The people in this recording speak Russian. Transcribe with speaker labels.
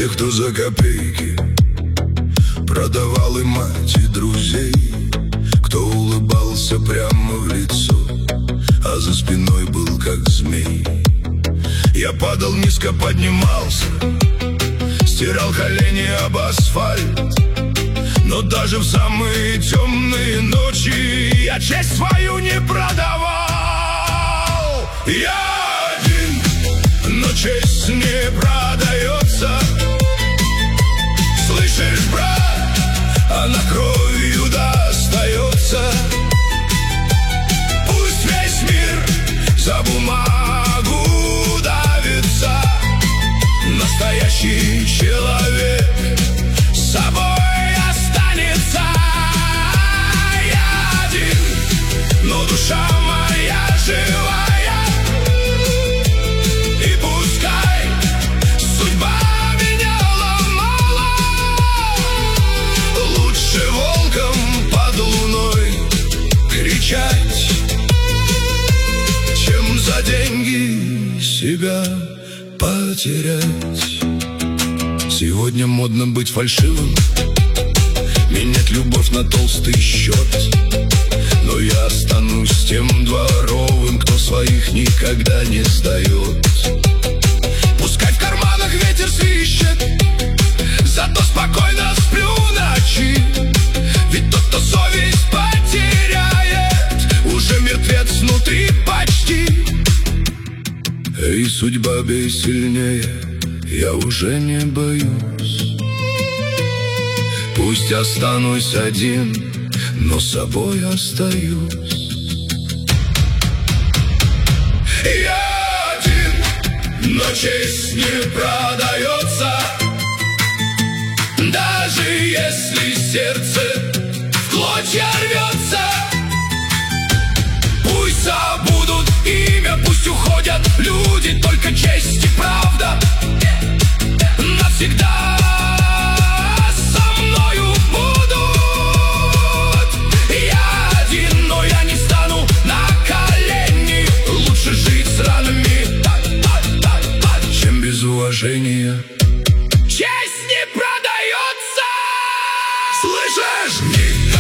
Speaker 1: тех, кто за копейки продавал и мать, и друзей, кто улыбался прямо в лицо, а за спиной был как змей. Я падал, низко поднимался, стирал колени об асфальт, но даже в самые темные ночи я честь свою не продавал. Я один, но честь не продается. Слышишь, брат, она кровью достается. Пусть весь мир за бумагу давится, настоящий человек с собой останется. Я один, но душа моя живая, и пускай судьба меня ломала, лучше волком под луной кричать, чем за деньги себя потерять. Сегодня модно быть фальшивым, менять любовь на толстый счет, но я останусь тем дворовым, кто своих никогда не сдает. Пускай в карманах ветер свищет, зато спокойно сплю ночи, ведь тот, кто совесть потеряет, уже мертвец внутри почти. Эй, судьба, бей сильнее, я уже не боюсь. Пусть останусь один, но собой остаюсь. Я один, но честь не продается, даже если сердце в клочья рвется. Пусть забудут имя, пусть уходят люди, только честь и правда навсегда со мною будут. Я один, но я не стану на колени, лучше жить с ранами, чем без уважения. Честь не продается, слышишь?